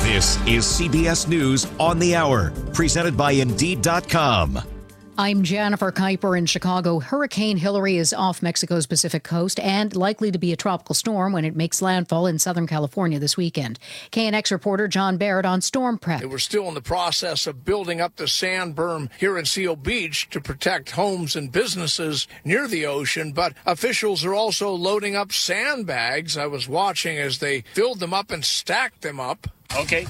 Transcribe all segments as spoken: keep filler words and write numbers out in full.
This is C B S News on the Hour, presented by Indeed dot com. I'm Jennifer Kuiper in Chicago. Hurricane Hilary is off Mexico's Pacific coast and likely to be a tropical storm when it makes landfall in Southern California this weekend. K N X reporter John Barrett on storm prep. They were still in the process of building up the sand berm here in Seal Beach to protect homes and businesses near the ocean, but officials are also loading up sandbags. I was watching as they filled them up and stacked them up. Okay.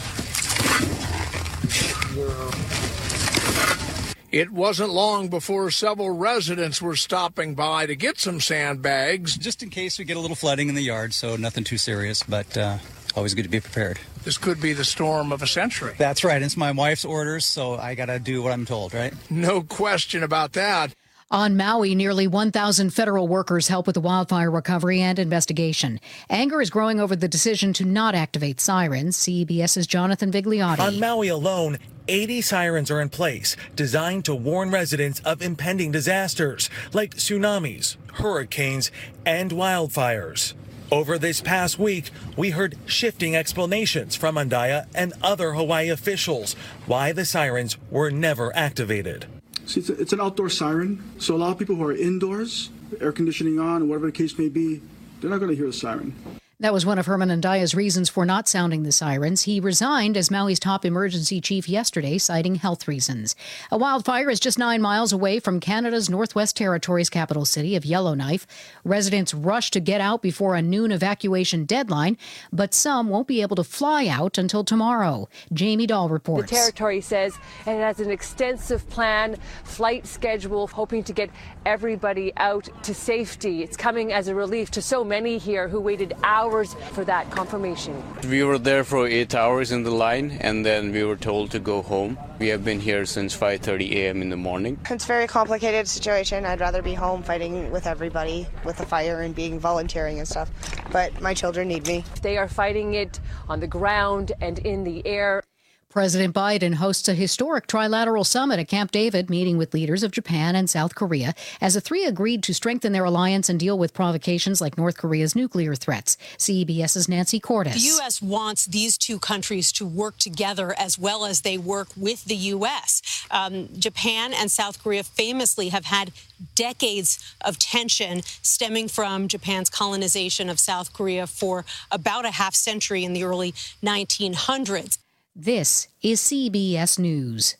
It wasn't long before several residents were stopping by to get some sandbags. Just in case we get a little flooding in the yard, so nothing too serious, but uh, always good to be prepared. This could be the storm of a century. That's right. It's my wife's orders, so I got to do what I'm told, right? No question about that. On Maui, nearly one thousand federal workers help with the wildfire recovery and investigation. Anger is growing over the decision to not activate sirens. CBS's Jonathan Vigliotti. On Maui alone, eighty sirens are in place, designed to warn residents of impending disasters like tsunamis, hurricanes, and wildfires. Over this past week, we heard shifting explanations from Andaya and other Hawaii officials why the sirens were never activated. See, it's, a, it's an outdoor siren, so a lot of people who are indoors, air conditioning on, whatever the case may be, they're not going to hear the siren. That was one of Herman Andaya's reasons for not sounding the sirens. He resigned as Maui's top emergency chief yesterday, citing health reasons. A wildfire is just nine miles away from Canada's Northwest Territories capital city of Yellowknife. Residents rush to get out before a noon evacuation deadline, but some won't be able to fly out until tomorrow. Jamie Dahl reports. The territory says it has an extensive plan, flight schedule, hoping to get everybody out to safety. It's coming as a relief to so many here who waited hours for that confirmation. We were there for eight hours in the line, and then we were told to go home. We have been here since five thirty a.m. in the morning. It's a very complicated situation. I'd rather be home fighting with everybody with the fire and being volunteering and stuff, but my children need me. They are fighting it on the ground and in the air. President Biden hosts a historic trilateral summit at Camp David, meeting with leaders of Japan and South Korea, as the three agreed to strengthen their alliance and deal with provocations like North Korea's nuclear threats. CBS's Nancy Cordes. The U S wants these two countries to work together as well as they work with the U S. Um, Japan and South Korea famously have had decades of tension stemming from Japan's colonization of South Korea for about a half century in the early nineteen hundreds. This is C B S News.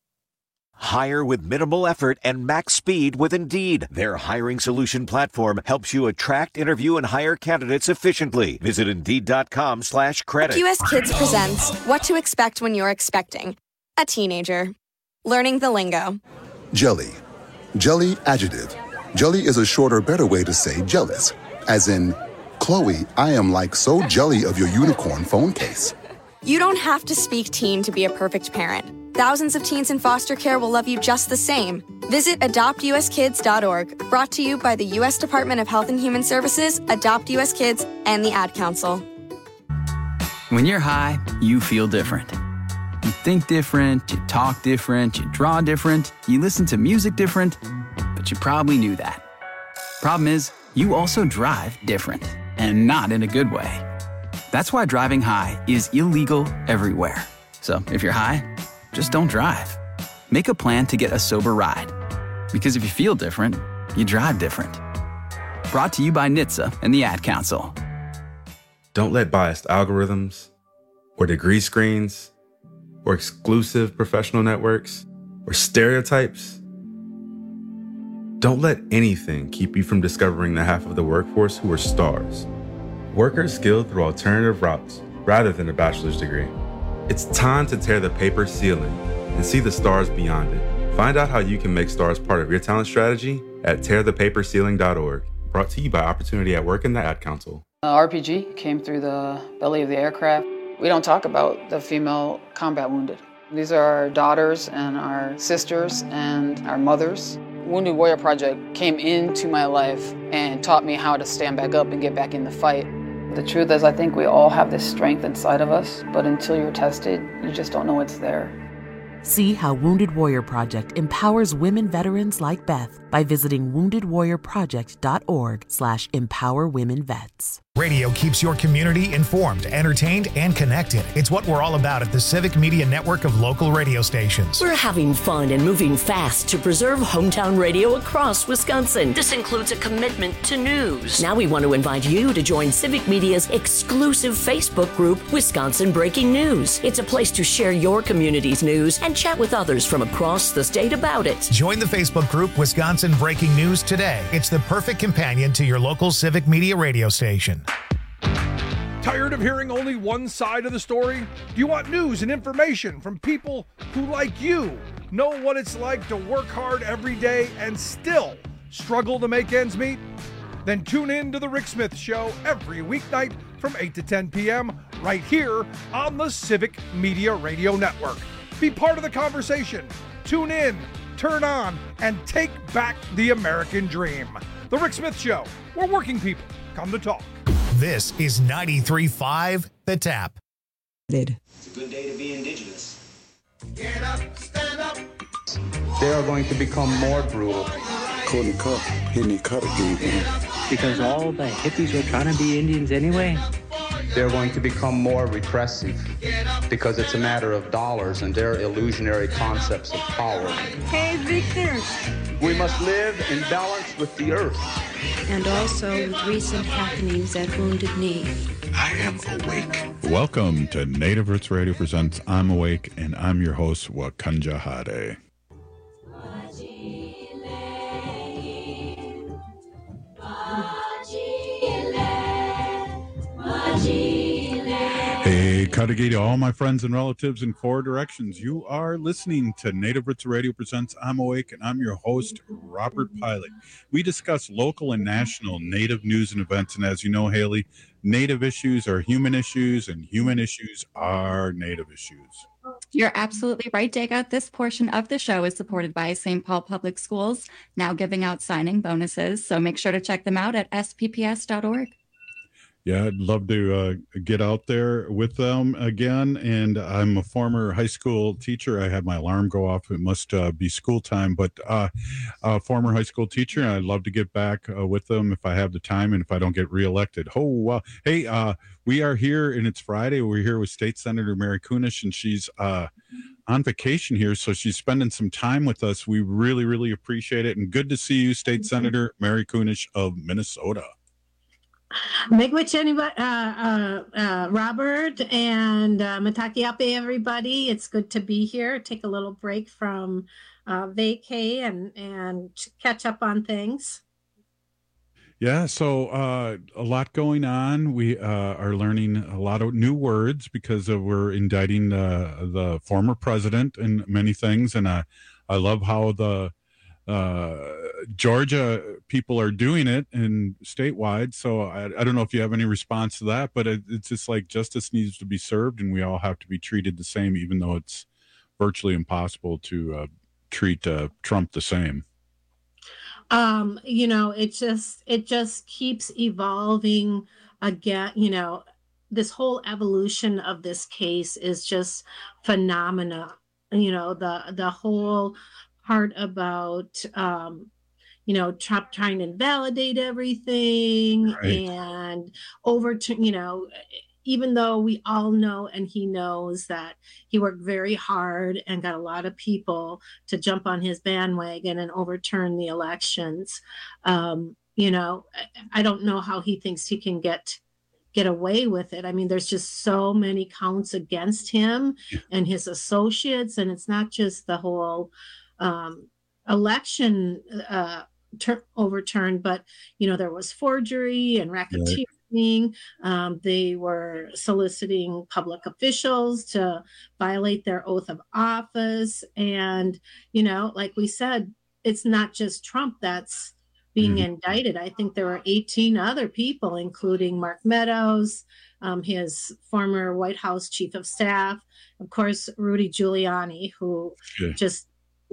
Hire with minimal effort and max speed with Indeed. Their hiring solution platform helps you attract, interview, and hire candidates efficiently. Visit Indeed.com slash credit. U S Kids presents What to Expect When You're Expecting a Teenager. Learning the lingo. Jelly. Jelly adjective. Jelly is a shorter, better way to say jealous. As in, Chloe, I am like so jelly of your unicorn phone case. You don't have to speak teen to be a perfect parent. Thousands of teens in foster care will love you just the same. Visit adopt u s kids dot org, brought to you by the U S Department of Health and Human Services, Adopt U S Kids, and the Ad Council. When you're high, you feel different. You think different, you talk different, you draw different, you listen to music different, but you probably knew that. Problem is, you also drive different, and not in a good way. That's why driving high is illegal everywhere. So if you're high, just don't drive. Make a plan to get a sober ride. Because if you feel different, you drive different. Brought to you by N H T S A and the Ad Council. Don't let biased algorithms, or degree screens, or exclusive professional networks, or stereotypes. Don't let anything keep you from discovering the half of the workforce who are stars. Workers skilled through alternative routes rather than a bachelor's degree. It's time to tear the paper ceiling and see the stars beyond it. Find out how you can make stars part of your talent strategy at tear the paper ceiling dot org. Brought to you by Opportunity at Work and the Ad Council. Uh, R P G came through the belly of the aircraft. We don't talk about the female combat wounded. These are our daughters and our sisters and our mothers. Wounded Warrior Project came into my life and taught me how to stand back up and get back in the fight. The truth is, I think we all have this strength inside of us, but until you're tested, you just don't know it's there. See how Wounded Warrior Project empowers women veterans like Beth by visiting wounded warrior project dot org slash empower women vets. Radio keeps your community informed, entertained, and connected. It's what we're all about at the Civic Media Network of local radio stations. We're having fun and moving fast to preserve hometown radio across Wisconsin. This includes a commitment to news. Now we want to invite you to join Civic Media's exclusive Facebook group, Wisconsin Breaking News. It's a place to share your community's news and chat with others from across the state about it. Join the Facebook group, Wisconsin Breaking News, today. It's the perfect companion to your local Civic Media radio station. Tired of hearing only one side of the story? Do you want news and information from people who, like you, know what it's like to work hard every day and still struggle to make ends meet? Then tune in to The Rick Smith Show every weeknight from eight to ten p.m. right here on the Civic Media Radio Network. Be part of the conversation. Tune in, turn on, and take back the American dream. The Rick Smith Show, where working people come to talk. This is ninety-three point five The Tap. It's a good day to be indigenous. Get up, stand up. They are going to become more brutal. Couldn't cut, hitting cut again. Because all the hippies were trying to be Indians anyway. They're going to become more repressive because it's a matter of dollars and their illusionary concepts of power. Hey, Victor. We must live in balance with the earth. And also with recent happenings at Wounded Knee. I am awake. Welcome to Native Roots Radio presents I'm Awake, and I'm your host, Wakanja Hade. Hey, Katagiri, all my friends and relatives in four directions. You are listening to Native Roots Radio presents I'm Awake, and I'm your host, Robert Pilot. We discuss local and national Native news and events, and as you know, Haley, Native issues are human issues, and human issues are Native issues. You're absolutely right, Jacob. This portion of the show is supported by Saint Paul Public Schools, now giving out signing bonuses, so make sure to check them out at S P P S dot org. Yeah, I'd love to uh, get out there with them again. And I'm a former high school teacher. I had my alarm go off. It must uh, be school time, but uh, a former high school teacher. And I'd love to get back uh, with them if I have the time and if I don't get reelected. Oh, uh, hey, uh, we are here and it's Friday. We're here with State Senator Mary Kunesh, and she's uh, on vacation here. So she's spending some time with us. We really, really appreciate it. And good to see you, State Senator Mary Kunesh of Minnesota. Miigwech, uh, uh, uh, Robert and uh, Matakiape, everybody. It's good to be here. Take a little break from uh, vacay and, and catch up on things. Yeah, so uh, a lot going on. We uh, are learning a lot of new words because of, we're indicting uh, the former president and many things. And uh, I love how the uh, Georgia people are doing it and statewide. So I, I don't know if you have any response to that, but it, it's just like justice needs to be served and we all have to be treated the same, even though it's virtually impossible to uh, treat uh, Trump the same. Um, you know, it just, it just keeps evolving again. You know, this whole evolution of this case is just phenomena. You know, the, the whole part about, um, you know, Trump trying to invalidate everything right. and overturn, you know, even though we all know and he knows that he worked very hard and got a lot of people to jump on his bandwagon and overturn the elections. Um, you know, I don't know how he thinks he can get get away with it. I mean, there's just so many counts against him and his associates, and it's not just the whole um, election uh, ter- overturned, but, you know, there was forgery and racketeering. Right. Um, they were soliciting public officials to violate their oath of office. And, you know, like we said, it's not just Trump that's being mm-hmm. indicted. I think there were eighteen other people, including Mark Meadows, um, his former White House chief of staff, of course, Rudy Giuliani, who yeah. just,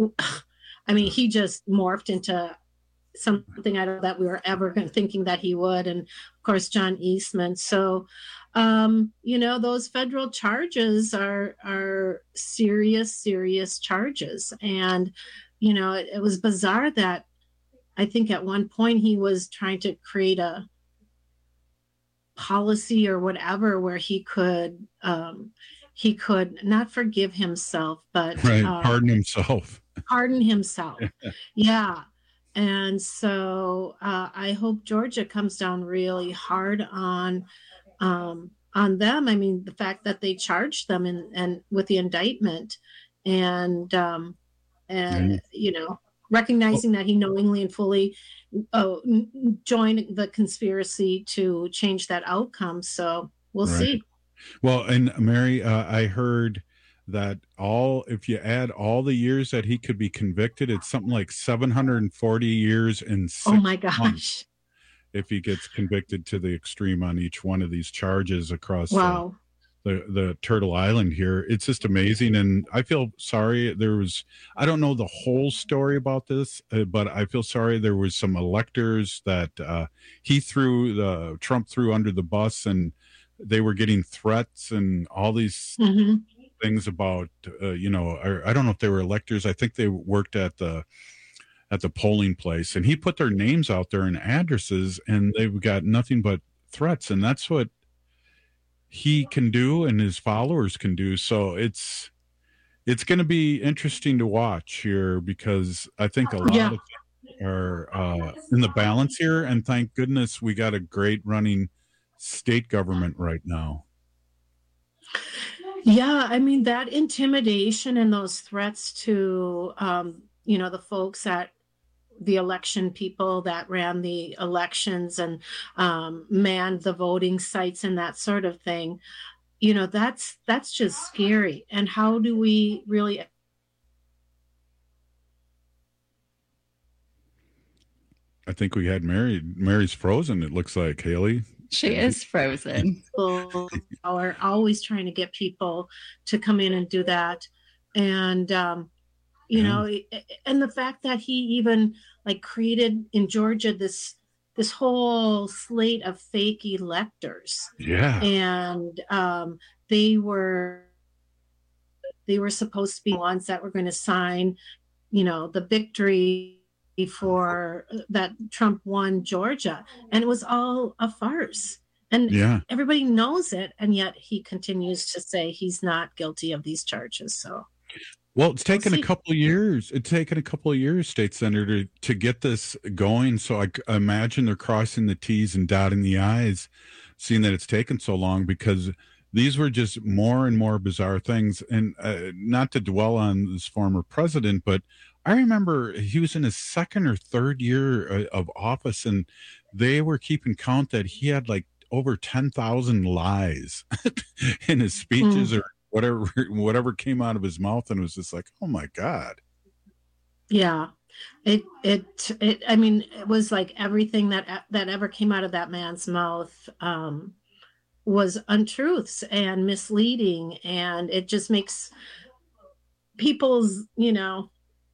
I mean, he just morphed into something I don't that we were ever thinking that he would. And of course, John Eastman. So, um, you know, those federal charges are, are serious, serious charges. And, you know, it, it was bizarre that I think at one point he was trying to create a, policy or whatever where he could um, he could not forgive himself, but right, uh, pardon himself. Pardon himself. Yeah. And so uh, I hope Georgia comes down really hard on um, on them. I mean, the fact that they charged them in, and with the indictment, and um, and mm. you know, recognizing well, that he knowingly and fully uh, joined the conspiracy to change that outcome. So we'll right. see. Well, and Mary, uh, I heard that all, if you add all the years that he could be convicted, it's something like seven hundred forty years and six oh my gosh months if he gets convicted to the extreme on each one of these charges across wow. uh, the the Turtle Island here. It's just amazing, and I feel sorry. There was, I don't know the whole story about this, uh, but I feel sorry. There was some electors that uh, he threw, the Trump threw under the bus, and they were getting threats and all these mm-hmm. things about, uh, you know, I, I don't know if they were electors. I think they worked at the at the polling place, and he put their names out there and addresses, and they've got nothing but threats. And that's what he can do and his followers can do. So it's it's going to be interesting to watch here, because I think a lot yeah. of things are uh, in the balance here. And thank goodness we got a great running state government right now. Yeah, I mean, that intimidation and those threats to, um, you know, the folks at the election people that ran the elections and um, manned the voting sites and that sort of thing, you know, that's that's just scary. And how do we really... I think we had Mary. Mary's frozen, it looks like, Haley. She is frozen. People are always trying to get people to come in and do that. And, um, you yeah. know, and the fact that he even like created in Georgia this this whole slate of fake electors. Yeah. And um, they were they were supposed to be ones that were going to sign, you know, the victory before that Trump won Georgia, and it was all a farce. And yeah. everybody knows it, and yet he continues to say he's not guilty of these charges. So, well, it's taken we'll a couple of years. It's taken a couple of years, State Senator, to, to get this going. So I, I imagine they're crossing the T's and dotting the I's, seeing that it's taken so long, because these were just more and more bizarre things. And uh, not to dwell on this former president, but I remember he was in his second or third year of office, and they were keeping count that he had like over ten thousand lies in his speeches mm. or whatever, whatever came out of his mouth. And it was just like, oh my God. Yeah. It, it, it, I mean, it was like everything that, that ever came out of that man's mouth um, was untruths and misleading. And it just makes people's, you know,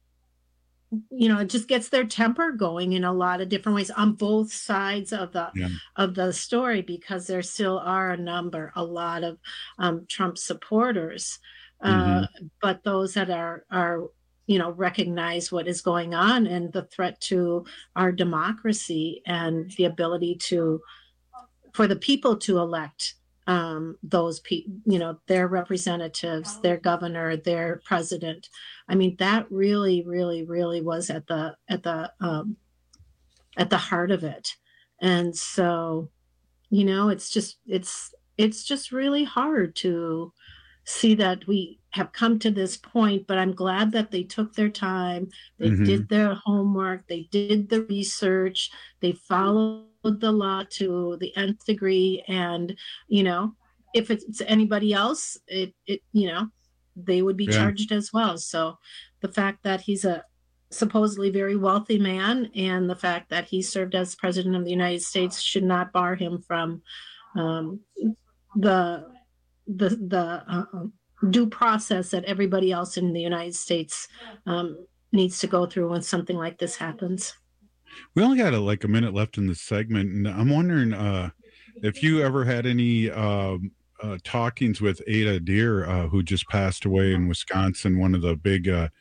you know, it just gets their temper going in a lot of different ways on both sides of the yeah. of the story, because there still are a number, a lot of um, Trump supporters, mm-hmm. uh, but those that are are you know recognize what is going on and the threat to our democracy and the ability to for the people to elect um, those people, you know, their representatives, their governor, their president. I mean, that really, really, really was at the at the um, at the heart of it. And so, you know, it's just it's it's just really hard to see that we have come to this point. But I'm glad that they took their time. They mm-hmm. did their homework. They did the research. They followed the law to the nth degree. And, you know, if it's anybody else, it, it you know, they would be yeah. charged as well. So the fact that he's a supposedly very wealthy man and the fact that he served as president of the United States should not bar him from um, the the the uh, due process that everybody else in the United States um, needs to go through when something like this happens. We only got a, like a minute left in this segment, and I'm wondering uh, if you ever had any uh, uh, talkings with Ada Deer, uh, who just passed away in Wisconsin, one of the big uh,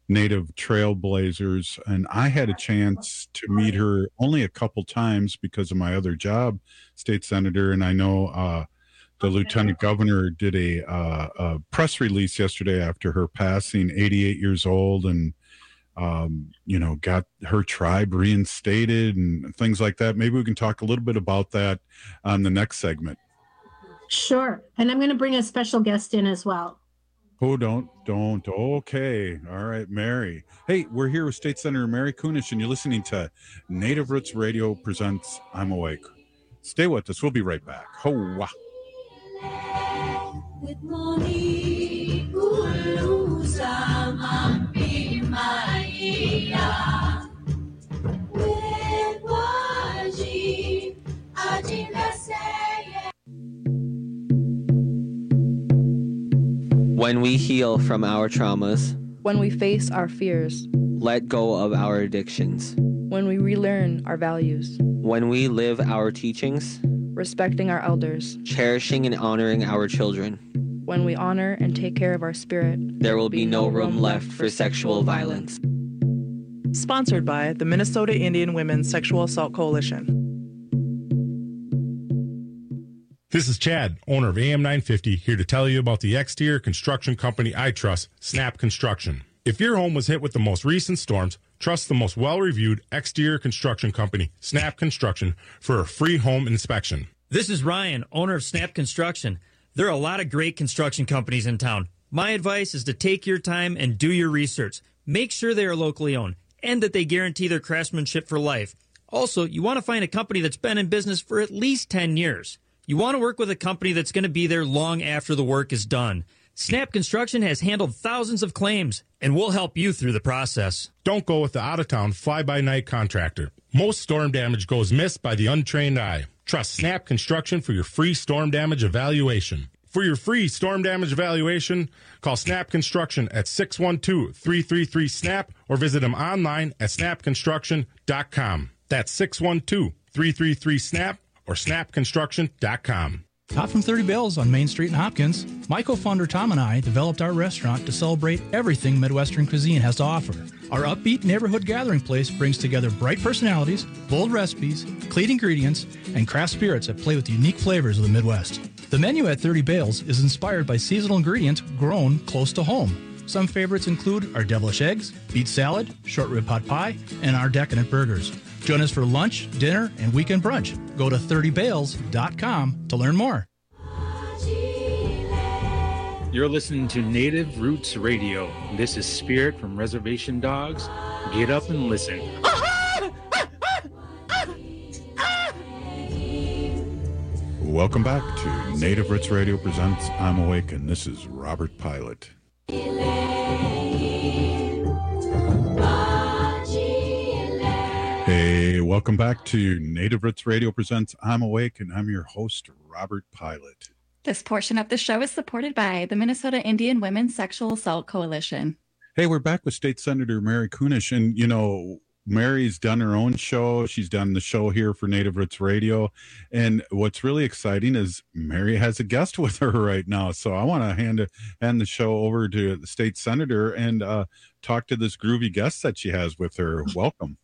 Native trailblazers. And I had a chance to meet her only a couple times because of my other job, state senator. And I know uh, the lieutenant governor did a, uh, a press release yesterday after her passing, eighty-eight years old, and um, you know, got her tribe reinstated and things like that. Maybe we can talk a little bit about that on the next segment. Sure. And I'm going to bring a special guest in as well. Oh, don't, don't. Okay. All right, Mary. Hey, we're here with State Senator Mary Kunesh, and you're listening to Native Roots Radio presents I'm Awake. Stay with us. We'll be right back. Hoa. When we heal from our traumas, when we face our fears, let go of our addictions, when we relearn our values, when we live our teachings, respecting our elders, cherishing and honoring our children, when we honor and take care of our spirit, there will be no room left for sexual violence. Sponsored by the Minnesota Indian Women's Sexual Assault Coalition. This is Chad, owner of A M nine fifty, here to tell you about the exterior construction company I trust, Snap Construction. If your home was hit with the most recent storms, trust the most well-reviewed exterior construction company, Snap Construction, for a free home inspection. This is Ryan, owner of Snap Construction. There are a lot of great construction companies in town. My advice is to take your time and do your research. Make sure they are locally owned and that they guarantee their craftsmanship for life. Also, you want to find a company that's been in business for at least ten years. You want to work with a company that's going to be there long after the work is done. Snap Construction has handled thousands of claims, and we'll help you through the process. Don't go with the out-of-town fly-by-night contractor. Most storm damage goes missed by the untrained eye. Trust Snap Construction for your free storm damage evaluation. For your free storm damage evaluation, call Snap Construction at six one two, three three three, SNAP or visit them online at snap construction dot com. That's six one two, three three three, SNAP or snap construction dot com. Hot from thirty Bells on Main Street in Hopkins, my co-founder Tom and I developed our restaurant to celebrate everything Midwestern cuisine has to offer. Our upbeat neighborhood gathering place brings together bright personalities, bold recipes, clean ingredients, and craft spirits that play with the unique flavors of the Midwest. The menu at thirty Bales is inspired by seasonal ingredients grown close to home. Some favorites include our devilish eggs, beet salad, short rib pot pie, and our decadent burgers. Join us for lunch, dinner, and weekend brunch. Go to thirty bales dot com to learn more. You're listening to Native Roots Radio. This is Spirit from Reservation Dogs. Get up and listen. Welcome back to Native Roots Radio presents I'm Awake, and this is Robert Pilot. Hey, welcome back to Native Roots Radio presents I'm Awake, and I'm your host, Robert Pilot. This portion of the show is supported by the Minnesota Indian Women's Sexual Assault Coalition. Hey, we're back with State Senator Mary Kunesh, and, you know, Mary's done her own show. She's done the show here for Native Roots Radio. And what's really exciting is Mary has a guest with her right now. So I want to hand, hand the show over to the state senator and uh, talk to this groovy guest that she has with her. Welcome.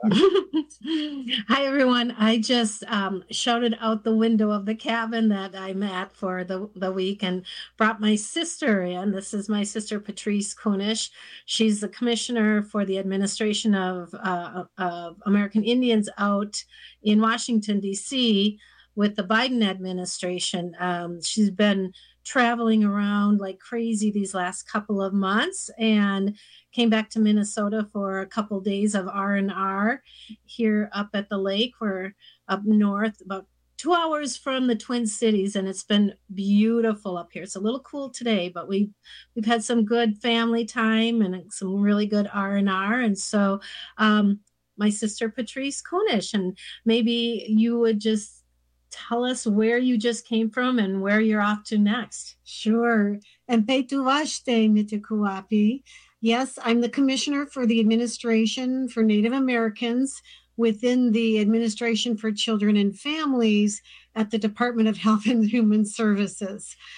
Hi, everyone. I just um, shouted out the window of the cabin that I'm at for the, the week and brought my sister in. This is my sister, Patrice Kunesh. She's the commissioner for the administration of, uh, of American Indians out in Washington, D C with the Biden administration. Um, she's been traveling around like crazy these last couple of months and came back to Minnesota for a couple of days of R and R here up at the lake. We're up north, about two hours from the Twin Cities, and it's been beautiful up here. It's a little cool today, but we we've had some good family time and some really good R and R. And so um, my sister Patrice Kunesh, and maybe you would just tell us where you just came from and where you're off to next. Sure. And Petuvaste Mitikuapi. Yes, I'm the commissioner for the administration for Native Americans within the Administration for Children and Families at the Department of Health and Human Services.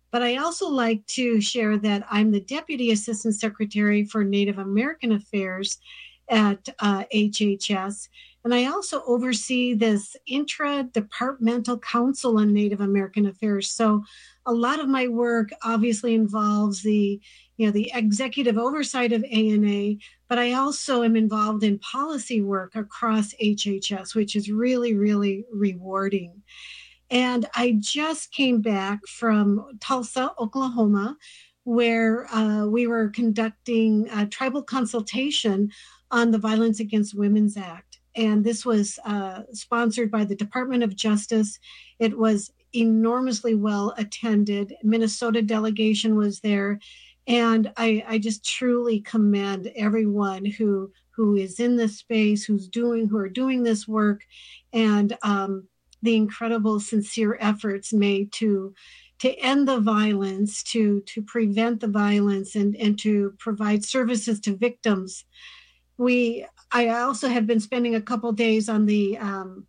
But I also like to share that I'm the Deputy Assistant Secretary for Native American Affairs at uh, H H S. And I also oversee this intra-departmental council on Native American Affairs. So a lot of my work obviously involves the, you know, the executive oversight of A N A, but I also am involved in policy work across H H S, which is really, really rewarding. And I just came back from Tulsa, Oklahoma, where uh, we were conducting a tribal consultation on the Violence Against Women's Act. And this was uh, sponsored by the Department of Justice. It was enormously well attended. Minnesota delegation was there. And I, I just truly commend everyone who who is in this space, who's doing, who are doing this work, and um, the incredible, sincere efforts made to to end the violence, to to prevent the violence, and and to provide services to victims. We, I also have been spending a couple days on the um,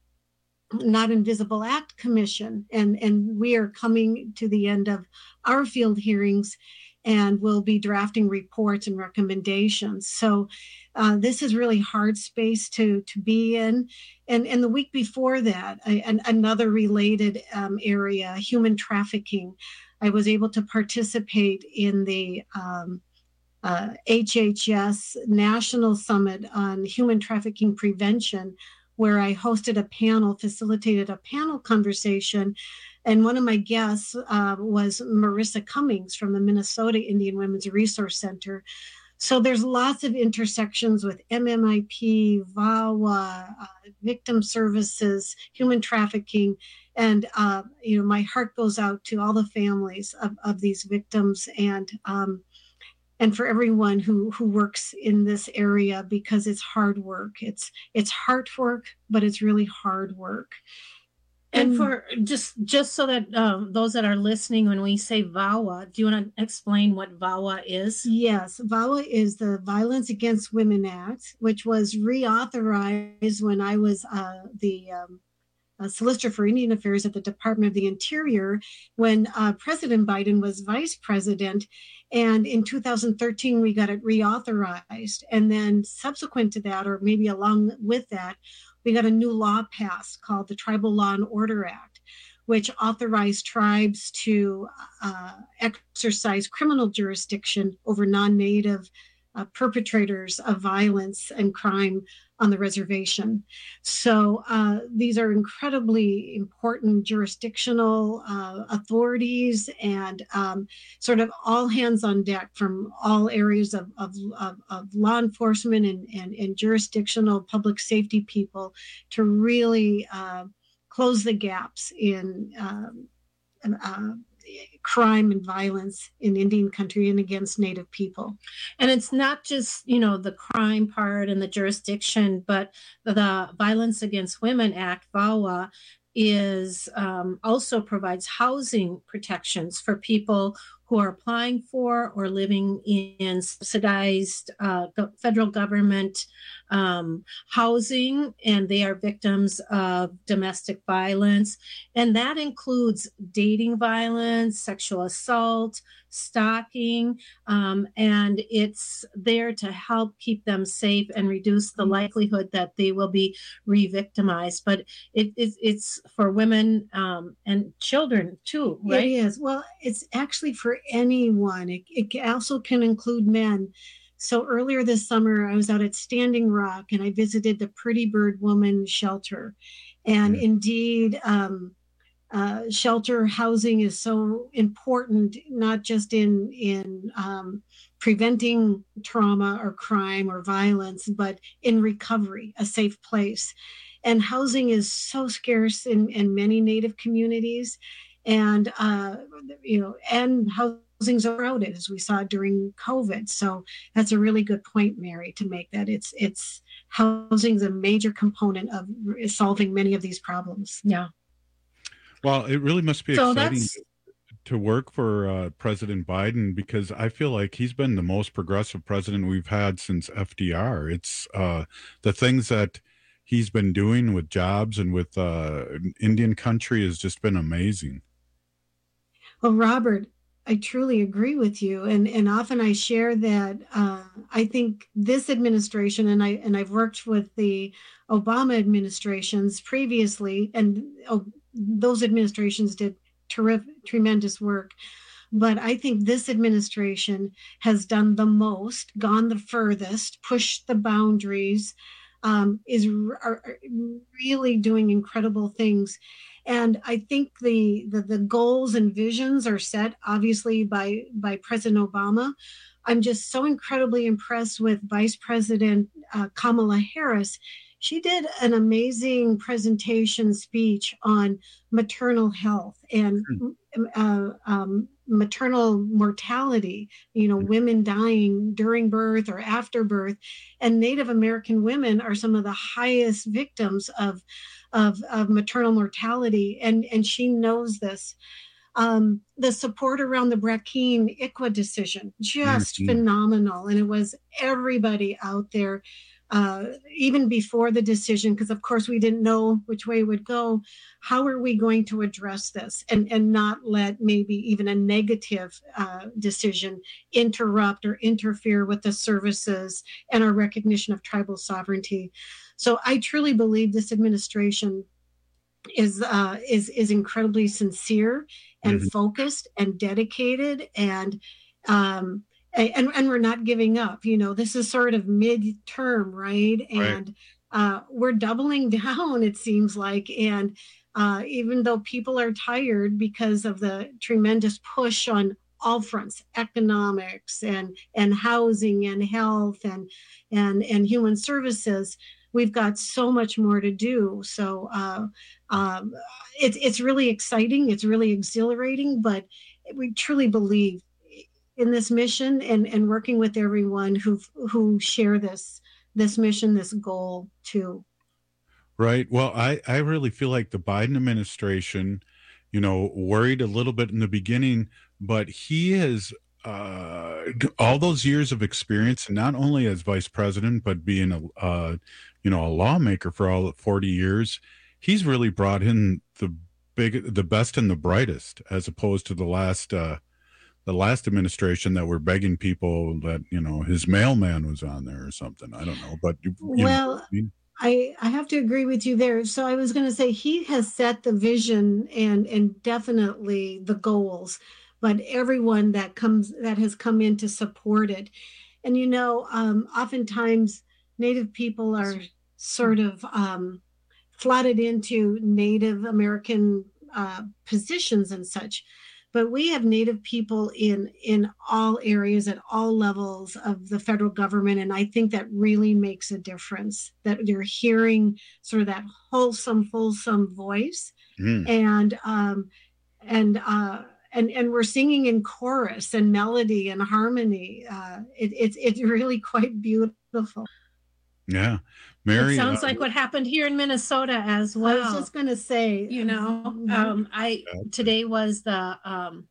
Not Invisible Act Commission, and and we are coming to the end of our field hearings, and we'll be drafting reports and recommendations. So uh, this is really hard space to to be in. And, and the week before that, I, an, another related um, area, human trafficking, I was able to participate in the um, uh, H H S National Summit on Human Trafficking Prevention, where I hosted a panel, facilitated a panel conversation. And one of my guests uh, was Marissa Cummings from the Minnesota Indian Women's Resource Center. So there's lots of intersections with M M I P, VAWA, uh, victim services, human trafficking. And, uh, you know, my heart goes out to all the families of, of these victims, and um, and for everyone who, who works in this area, because it's hard work. It's, it's heart work, but it's really hard work. And for just just so that um, those that are listening, when we say VAWA, do you want to explain what VAWA is? Yes, VAWA is the Violence Against Women Act, which was reauthorized when I was uh, the um, uh, Solicitor for Indian Affairs at the Department of the Interior, when uh, President Biden was vice president. And in two thousand thirteen, we got it reauthorized. And then subsequent to that, or maybe along with that, we got a new law passed called the Tribal Law and Order Act, which authorized tribes to uh, exercise criminal jurisdiction over non-native uh, perpetrators of violence and crime on the reservation. So uh, these are incredibly important jurisdictional uh, authorities, and um, sort of all hands on deck from all areas of, of, of, of law enforcement and, and, and jurisdictional public safety people to really uh, close the gaps in um, uh, crime and violence in Indian country and against Native people. And it's not just, you know, the crime part and the jurisdiction, but the Violence Against Women Act, VAWA, is um, also provides housing protections for people who are applying for or living in subsidized uh, go- federal government um, housing, and they are victims of domestic violence. And that includes dating violence, sexual assault, stalking, um, and it's there to help keep them safe and reduce the likelihood that they will be re-victimized. But it, it, it's for women um, and children too, right? It is. Well, it's actually for anyone. It, it also can include men. So earlier this summer, I was out at Standing Rock, and I visited the Pretty Bird Woman Shelter. And mm. indeed, um, uh, shelter housing is so important, not just in, in um, preventing trauma or crime or violence, but in recovery, a safe place. And housing is so scarce in, in many Native communities. And, uh, you know, and housing's overcrowded, as we saw during COVID. So that's a really good point, Mary, to make that it's, it's housing's a major component of solving many of these problems. Yeah. Well, it really must be so exciting that's... to work for uh, President Biden, because I feel like he's been the most progressive president we've had since F D R. It's uh, the things that he's been doing with jobs and with uh, Indian country has just been amazing. Well, Robert, I truly agree with you, and and often I share that uh, I think this administration, and I and I've worked with the Obama administrations previously, and oh, those administrations did terrific, tremendous work. But I think this administration has done the most, gone the furthest, pushed the boundaries, um, is are, are really doing incredible things. And I think the, the the goals and visions are set, obviously, by, by President Obama. I'm just so incredibly impressed with Vice President uh, Kamala Harris. She did an amazing presentation speech on maternal health and uh, um, maternal mortality, you know, women dying during birth or after birth. And Native American women are some of the highest victims of, of, of maternal mortality. And, and she knows this. Um, the support around the Brackeen I C W A decision, just mm-hmm. phenomenal. And it was everybody out there. Uh, even before the decision, because of course we didn't know which way it would go. How are we going to address this and, and not let maybe even a negative uh, decision interrupt or interfere with the services and our recognition of tribal sovereignty? So I truly believe this administration is uh, is is incredibly sincere and mm-hmm. focused and dedicated, and um, And, and we're not giving up. You know, this is sort of mid-term, right? And right. Uh, we're doubling down, it seems like. And uh, even though people are tired because of the tremendous push on all fronts, economics and and housing and health and and and human services, we've got so much more to do. So uh, um, it's it's really exciting. It's really exhilarating. But we truly believe in this mission and, and working with everyone who who share this this mission, this goal too. Right. Well, I, I really feel like the Biden administration, you know, worried a little bit in the beginning, but he has uh, all those years of experience, not only as vice president, but being a, uh, you know, a lawmaker for all forty years. He's really brought in the big, the best and the brightest, as opposed to the last, uh, the last administration that were begging people that, you know, his mailman was on there or something. I don't know, but you, you well, know what I mean? I, I have to agree with you there. So I was going to say he has set the vision and and definitely the goals, but everyone that comes that has come in to support it. And, you know, um, oftentimes Native people are sort of um, slotted into Native American uh, positions and such. But we have Native people in in all areas at all levels of the federal government. And I think that really makes a difference, that you're hearing sort of that wholesome, fulsome voice. Mm. And um, and uh, and and we're singing in chorus and melody and harmony. Uh, it, it's it's really quite beautiful. Yeah. Mary, it sounds uh, like what happened here in Minnesota as well. I was just going to say, you know, um, I today was the um,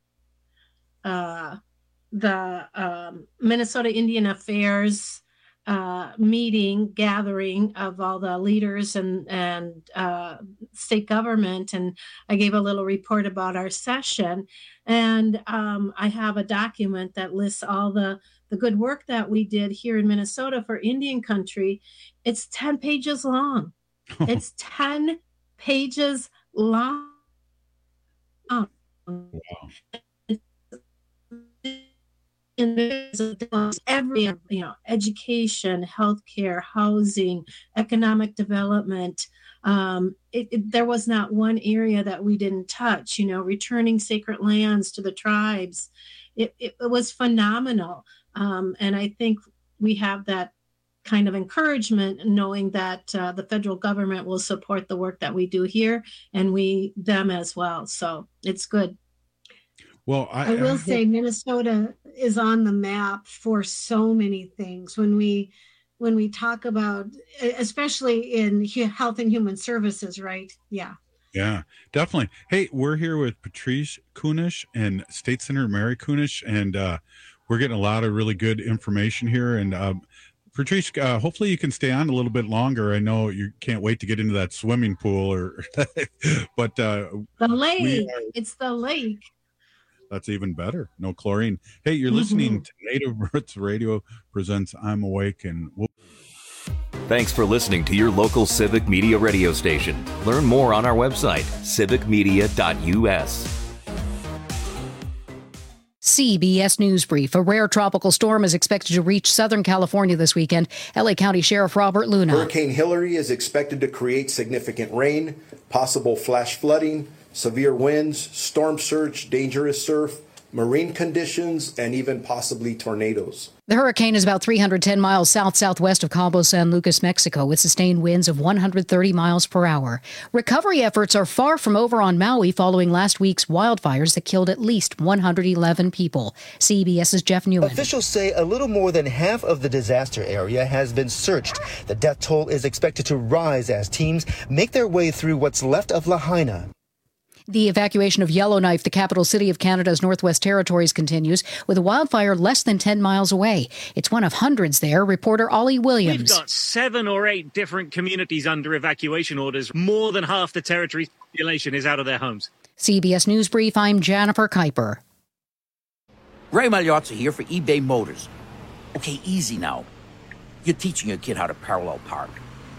uh, the um, Minnesota Indian Affairs uh, meeting gathering of all the leaders and and uh, state government, and I gave a little report about our session, and um, I have a document that lists all the the good work that we did here in Minnesota for Indian country. It's ten pages long. It's ten pages long. Wow. Every, you know, education, healthcare, housing, economic development. Um, it, it, there was not one area that we didn't touch, you know, returning sacred lands to the tribes. It, it, it was phenomenal. Um, and I think we have that kind of encouragement, knowing that uh, the federal government will support the work that we do here, and we them as well. So it's good. Well, I, I will I say Minnesota is on the map for so many things. When we when we talk about, especially in health and human services, right? Yeah. Yeah, definitely. Hey, we're here with Patrice Kunesh and State Senator Mary Kunesh, and uh, we're getting a lot of really good information here. And um, Patrice, uh, hopefully you can stay on a little bit longer. I know you can't wait to get into that swimming pool, or but uh, the lake. Are, it's the lake. That's even better. No chlorine. Hey, you're listening to Native Roots Radio presents I'm Awake, and we'll Thanks for listening to your local Civic Media radio station. Learn more on our website, civic media dot u s. C B S News Brief. A rare tropical storm is expected to reach Southern California this weekend. L A County Sheriff Robert Luna. Hurricane Hillary is expected to create significant rain, possible flash flooding, severe winds, storm surge, dangerous surf, marine conditions, and even possibly tornadoes. The hurricane is about three hundred ten miles south-southwest of Cabo San Lucas, Mexico, with sustained winds of one hundred thirty miles per hour. Recovery efforts are far from over on Maui following last week's wildfires that killed at least one hundred eleven people. CBS's Jeff Newman. Officials say a little more than half of the disaster area has been searched. The death toll is expected to rise as teams make their way through what's left of Lahaina. The evacuation of Yellowknife, the capital city of Canada's Northwest Territories, continues, with a wildfire less than ten miles away. It's one of hundreds there. Reporter Ollie Williams. We've got seven or eight different communities under evacuation orders. More than half the territory's population is out of their homes. C B S News Brief, I'm Jennifer Kuiper. Ray Magliozzi here for eBay Motors. Okay, easy now. You're teaching your kid how to parallel park.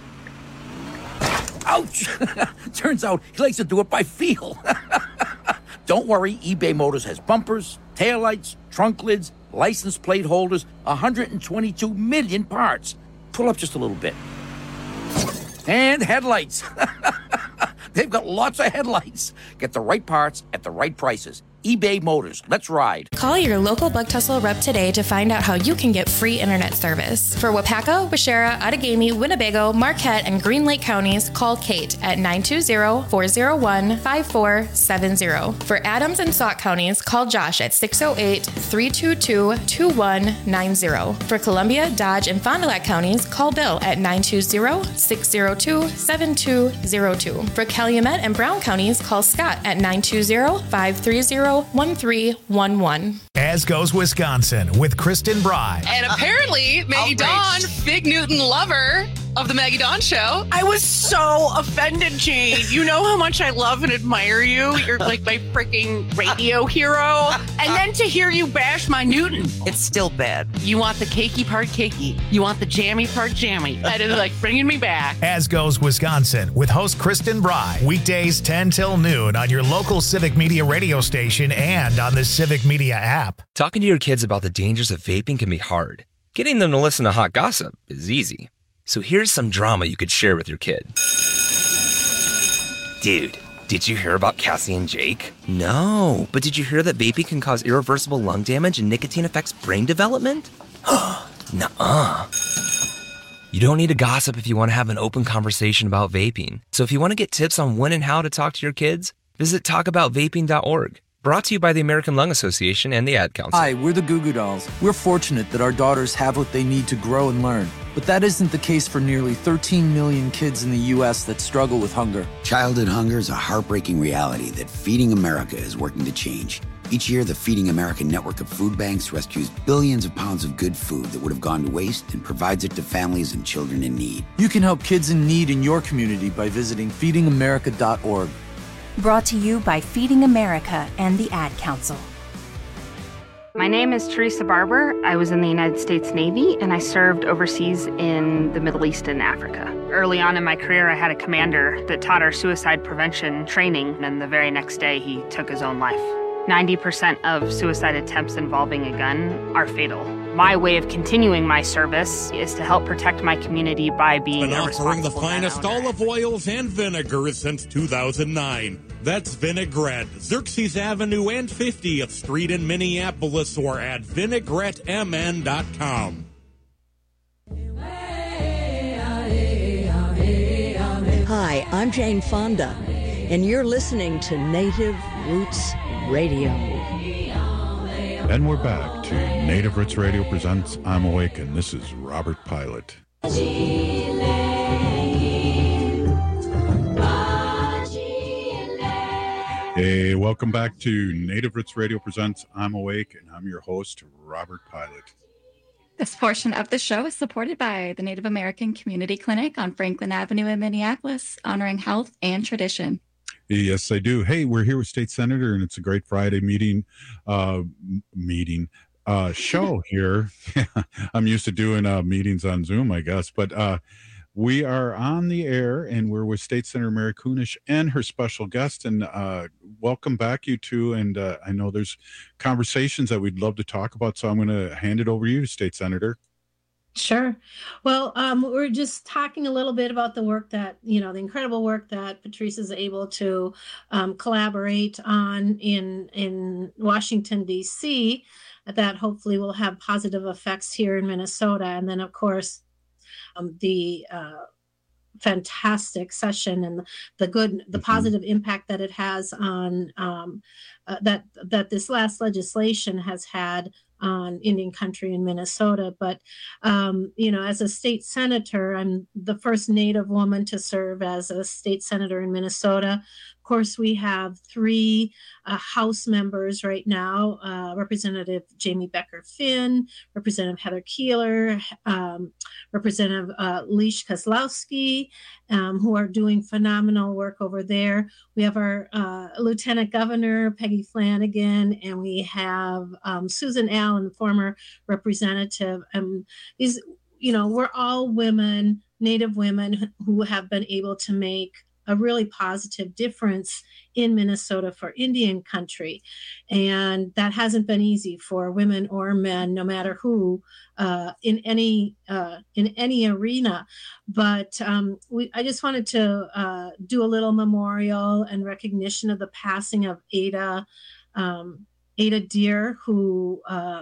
Ouch! Turns out he likes to do it by feel. Don't worry, eBay Motors has bumpers, taillights, trunk lids, license plate holders, one hundred twenty-two million parts. Pull up just a little bit. And headlights. They've got lots of headlights. Get the right parts at the right prices. eBay Motors. Let's ride. Call your local Bug Tussle rep today to find out how you can get free internet service. For Wapaka, Washera, Outagamie, Winnebago, Marquette, and Green Lake counties, call Kate at nine two zero, four zero one, five four seven zero. For Adams and Sauk counties, call Josh at six oh eight, three two two, two one nine zero. For Columbia, Dodge, and Fond du Lac counties, call Bill at nine two zero, six zero two, seven two zero two. For Calumet and Brown counties, call Scott at nine two zero, five three zero, one three one one. As goes Wisconsin with Kristen Bry. And apparently, Maggie Dawn, Big Newton lover of the Maggie Dawn Show. I was so offended, Jane. You know how much I love and admire you. You're like my freaking radio hero. And then to hear you bash my Newton, it's still bad. You want the cakey part cakey. You want the jammy part jammy. That is like bringing me back. As goes Wisconsin with host Kristen Bry. Weekdays ten till noon on your local Civic Media radio station and on the Civic Media app. Talking to your kids about the dangers of vaping can be hard. Getting them to listen to hot gossip is easy. So here's some drama you could share with your kid. Dude, did you hear about Cassie and Jake? No, but did you hear that vaping can cause irreversible lung damage and nicotine affects brain development? Nuh-uh. You don't need to gossip if you want to have an open conversation about vaping. So if you want to get tips on when and how to talk to your kids, visit talk about vaping dot org. Brought to you by the American Lung Association and the Ad Council. Hi, we're the Goo Goo Dolls. We're fortunate that our daughters have what they need to grow and learn. But that isn't the case for nearly thirteen million kids in the U S that struggle with hunger. Childhood hunger is a heartbreaking reality that Feeding America is working to change. Each year, the Feeding America network of food banks rescues billions of pounds of good food that would have gone to waste and provides it to families and children in need. You can help kids in need in your community by visiting feeding america dot org. Brought to you by Feeding America and the Ad Council. My name is Teresa Barber. I was in the United States Navy, and I served overseas in the Middle East and Africa. Early on in my career, I had a commander that taught our suicide prevention training, and the very next day, he took his own life. ninety percent of suicide attempts involving a gun are fatal. My way of continuing my service is to help protect my community by being Been a offering the responsible finest gun owner. olive oils and vinegars since two thousand nine. That's Vinaigrette, Xerxes Avenue and fiftieth Street in Minneapolis, or at vinaigrette m n dot com. Hi, I'm Jane Fonda, and you're listening to Native Roots Radio. And we're back to Native Roots Radio presents I'm Awake, and this is Robert Pilot. Hey, welcome back to Native Roots Radio presents I'm Awake, and I'm your host, Robert Pilot. This portion of the show is supported by the Native American Community Clinic on Franklin Avenue in Minneapolis, honoring health and tradition. Yes, I do. Hey, we're here with State Senator, and it's a great Friday meeting, uh, meeting, uh, show here. I'm used to doing uh, meetings on Zoom, I guess, but uh, we are on the air, and we're with State Senator Mary Kunesh and her special guest. And uh, welcome back, you two. And uh, I know there's conversations that we'd love to talk about, so I'm going to hand it over to you, State Senator. Sure. Well, um, we're just talking a little bit about the work that, you know, the incredible work that Patrice is able to um, collaborate on in in Washington, D C, that hopefully will have positive effects here in Minnesota. And then, of course, um, the uh, fantastic session and the good, the positive impact that it has on um, uh, that that this last legislation has had on Indian country in Minnesota. But, um, you know, as a state senator, I'm the first Native woman to serve as a state senator in Minnesota. Of course, we have three uh, House members right now, uh, Representative Jamie Becker-Finn, Representative Heather Keeler, um, Representative uh, Leish Kozlowski, um, who are doing phenomenal work over there. We have our uh, Lieutenant Governor, Peggy Flanagan, and we have um, Susan Allen, former representative. Um, these, you know, we're all women, Native women, who have been able to make a really positive difference in Minnesota for Indian country. And that hasn't been easy for women or men, no matter who, uh, in any uh, in any arena. But um, we, I just wanted to uh, do a little memorial and recognition of the passing of Ada, um, Ada Deer, who, uh,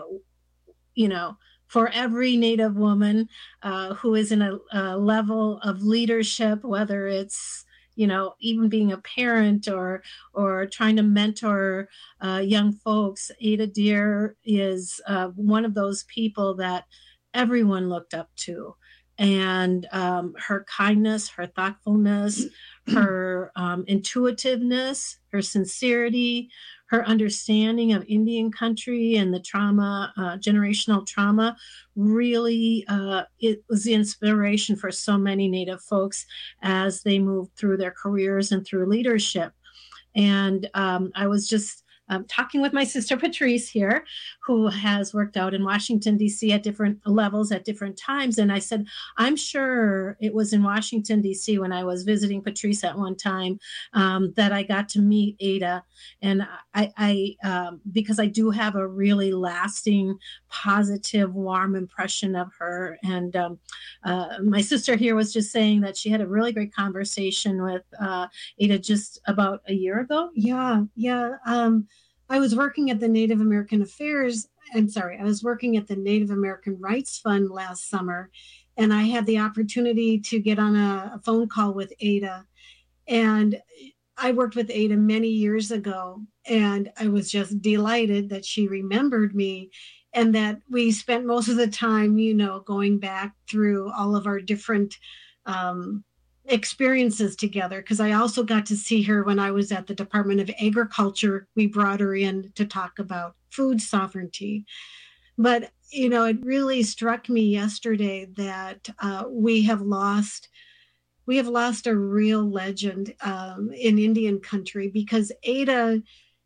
you know, for every Native woman uh, who is in a, a level of leadership, whether it's, you know, even being a parent or or trying to mentor uh, young folks, Ada Deer is uh, one of those people that everyone looked up to. And um, her kindness, her thoughtfulness, her um, intuitiveness, her sincerity, her understanding of Indian country and the trauma, uh, generational trauma, really uh, it was the inspiration for so many Native folks as they moved through their careers and through leadership. And um, I was just um, talking with my sister Patrice here, who has worked out in Washington, D C at different levels at different times. And I said, I'm sure it was in Washington, D C when I was visiting Patrice at one time um, that I got to meet Ada. And I, I um, because I do have a really lasting, positive, warm impression of her. And um, uh, my sister here was just saying that she had a really great conversation with uh, Ada just about a year ago. Yeah, yeah. Um, I was working at the Native American Affairs, I'm sorry, I was working at the Native American Rights Fund last summer, and I had the opportunity to get on a, a phone call with Ada. And I worked with Ada many years ago, and I was just delighted that she remembered me and that we spent most of the time, you know, going back through all of our different um, experiences together, because I also got to see her when I was at the Department of Agriculture. We brought her in to talk about food sovereignty. But, you know, it really struck me yesterday that uh, we have lost we have lost a real legend um, in Indian country, because Ada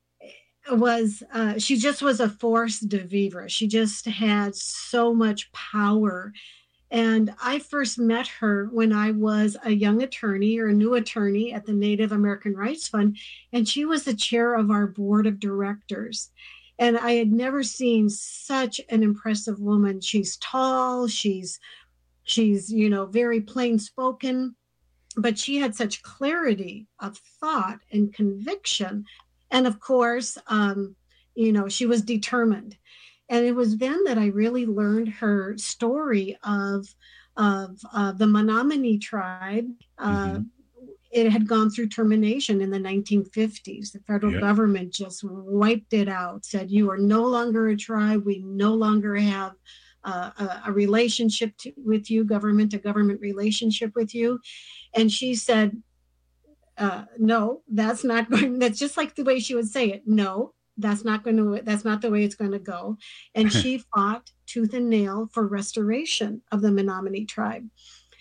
was, uh, she just was a force de vivre. She just had so much power. And I first met her when I was a young attorney or a new attorney at the Native American Rights Fund, and she was the chair of our board of directors. And I had never seen such an impressive woman. She's tall, she's, she's, you know, very plain spoken, but she had such clarity of thought and conviction. And of course, um, you know, she was determined. And it was then that I really learned her story of, of uh, the Menominee tribe. Uh, mm-hmm. It had gone through termination in the nineteen fifties. The federal yep. government just wiped it out, said, you are no longer a tribe. We no longer have uh, a, a relationship to, with you, government, a government relationship with you. And she said, uh, no, that's not going, that's just like the way she would say it. No. That's not going to, that's not the way it's going to go. And she fought tooth and nail for restoration of the Menominee tribe.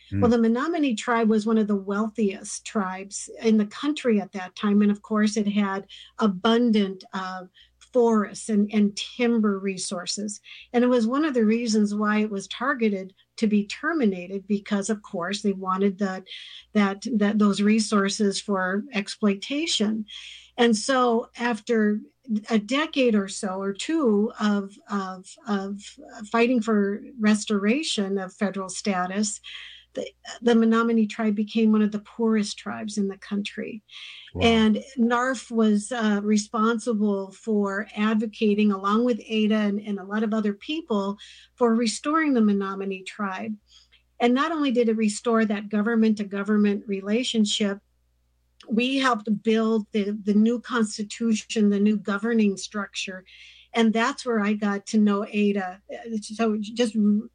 Well, the Menominee tribe was one of the wealthiest tribes in the country at that time. And of course, it had abundant uh, forests and, and timber resources. And it was one of the reasons why it was targeted to be terminated, because of course they wanted that, that, that those resources for exploitation. And so after a decade or so or two of, of, of fighting for restoration of federal status, the, the Menominee tribe became one of the poorest tribes in the country. Wow. And N A R F was uh, responsible for advocating, along with Ada and, and a lot of other people, for restoring the Menominee tribe. And not only did it restore that government-to-government relationship, we helped build the, the new constitution, the new governing structure. And that's where I got to know Ada. So just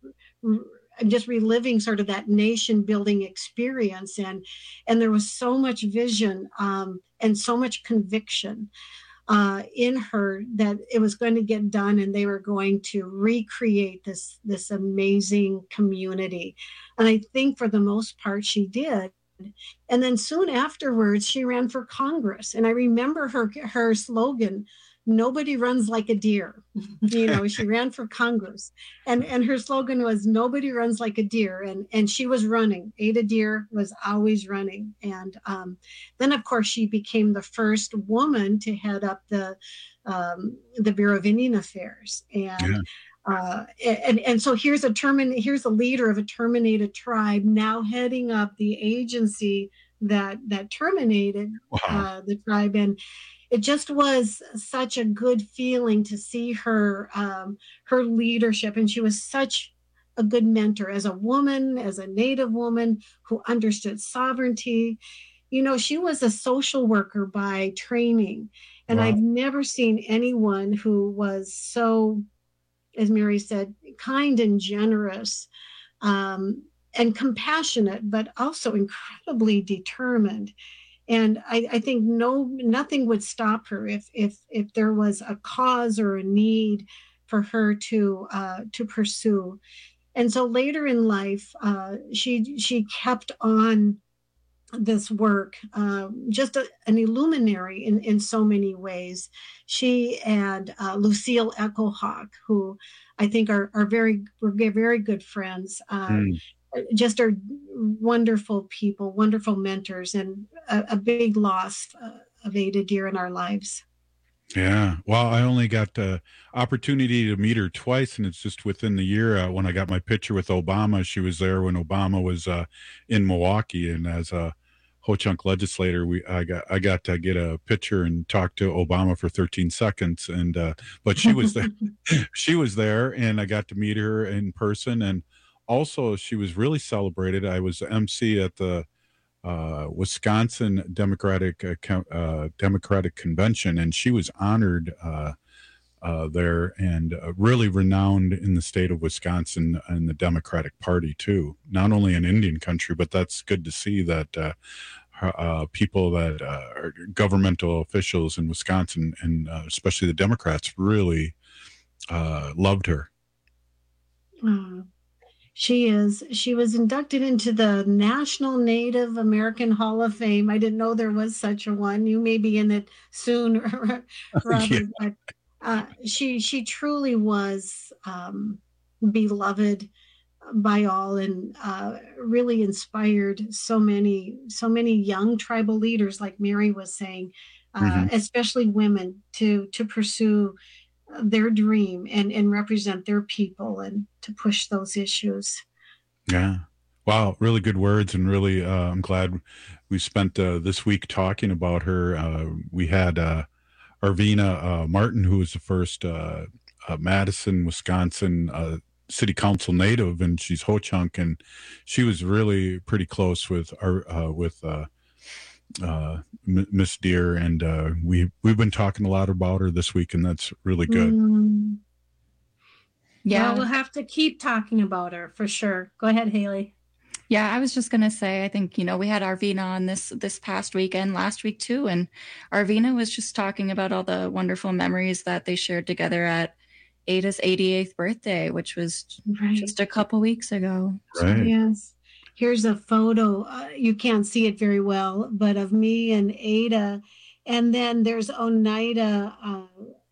I'm just reliving sort of that nation building experience. And, and there was so much vision um, and so much conviction uh, in her that it was going to get done, and they were going to recreate this, this amazing community. And I think for the most part, she did. And then soon afterwards, she ran for Congress. And I remember her, her slogan, "Nobody runs like a deer." You know, she ran for Congress, and, and her slogan was "Nobody runs like a deer." And, and she was running. Ada Deer was always running. And um, then, of course, she became the first woman to head up the, um, the Bureau of Indian Affairs. And yeah. Uh, and, and so here's a termin- here's a leader of a terminated tribe now heading up the agency that that terminated wow. uh, the tribe. And it just was such a good feeling to see her um, her leadership. And she was such a good mentor as a woman, as a Native woman who understood sovereignty. You know, she was a social worker by training. And wow. I've never seen anyone who was so, as Mary said, kind and generous um, and compassionate, but also incredibly determined. And I, I think no, nothing would stop her if if if there was a cause or a need for her to uh, to pursue. And so later in life, uh, she she kept on this work, uh, just a, an illuminary in, in so many ways. She and uh, Lucille Echo Hawk, who I think are, are very, were very good friends, uh, mm. just are wonderful people, wonderful mentors, and a, a big loss uh, of Ada Deer in our lives. Yeah. Well, I only got the opportunity to meet her twice, and it's just within the year uh, when I got my picture with Obama. She was there when Obama was uh, in Milwaukee, and as a Ho-Chunk legislator, we I got I got to get a picture and talk to Obama for thirteen seconds, and uh, but she was there. She was there, and I got to meet her in person, and also she was really celebrated. I was M C at the Uh, Wisconsin Democratic uh, uh, Democratic Convention, and she was honored uh, uh, there, and uh, really renowned in the state of Wisconsin and the Democratic Party too. Not only in Indian country, but that's good to see that uh, uh, people that uh, are governmental officials in Wisconsin, and uh, especially the Democrats, really uh, loved her. Mm. She is. She was inducted into the National Native American Hall of Fame. I didn't know there was such a one. You may be in it soon, Robert. Yeah. But uh, she she truly was um, beloved by all, and uh, really inspired so many so many young tribal leaders, like Mary was saying, uh, mm-hmm. especially women, to to pursue their dream and, and represent their people and to push those issues. Yeah. Wow. Really good words. And really, uh, I'm glad we spent uh, this week talking about her. Uh, we had uh, Arvina uh, Martin, who was the first uh, uh, Madison, Wisconsin uh, city council native, and she's Ho-Chunk, and she was really pretty close with our, uh, with uh, uh Miss Deer, and uh we we've been talking a lot about her this week, and that's really good. Mm. Yeah, well, we'll have to keep talking about her for sure. Go ahead, Haley. Yeah, I was just gonna say, I think, you know, we had Arvina on this this past weekend, last week too, and Arvina was just talking about all the wonderful memories that they shared together at Ada's eighty-eighth birthday, which was right. just a couple weeks ago. Right. Yes. here's a photo. Uh, you can't see it very well, but of me and Ada. And then there's Oneida, uh,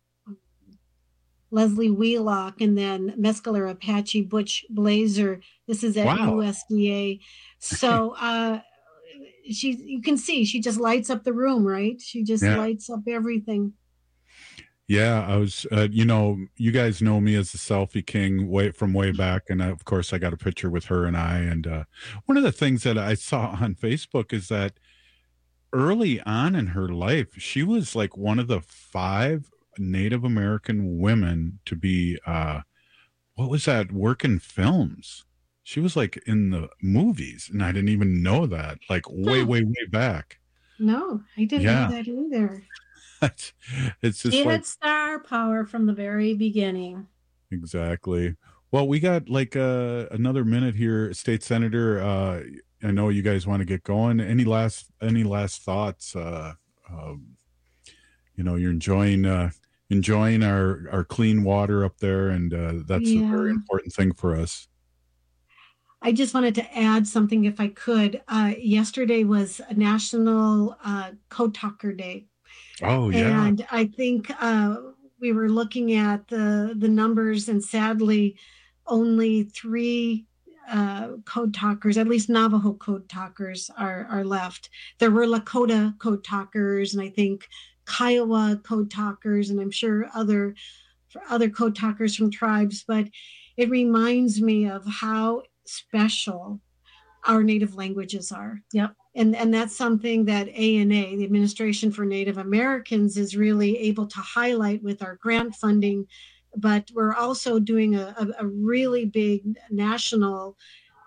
Leslie Wheelock, and then Mescaler Apache Butch Blazer. This is at Wow. U S D A. So uh, she, you can see, she just lights up the room, right? She just Yeah. lights up everything. Yeah, I was, uh, you know, you guys know me as the selfie king way from way back. And of course, I got a picture with her and I. And uh, one of the things that I saw on Facebook is that early on in her life, she was like one of the five Native American women to be, uh, what was that, work in films. She was like in the movies, and I didn't even know that, like way, Huh. way, way back. No, I didn't Yeah. know that either. It's just She like, had star power from the very beginning. exactly. Well, we got like uh, another minute here, State Senator. Uh, I know you guys want to get going. Any last any last thoughts? Uh, um, you know, you're enjoying uh, enjoying our our clean water up there, and uh, that's a very Yeah. important thing for us. I just wanted to add something if I could. Uh, yesterday was a National uh, Code Talker Day. Oh yeah, And I think uh, we were looking at the, the numbers, and sadly, only three uh, code talkers, at least Navajo code talkers, are, are left. There were Lakota code talkers, and I think Kiowa code talkers, and I'm sure other other code talkers from tribes. But it reminds me of how special our native languages are. Yep. And, and that's something that A N A, the Administration for Native Americans, is really able to highlight with our grant funding. But we're also doing a, a, a really big national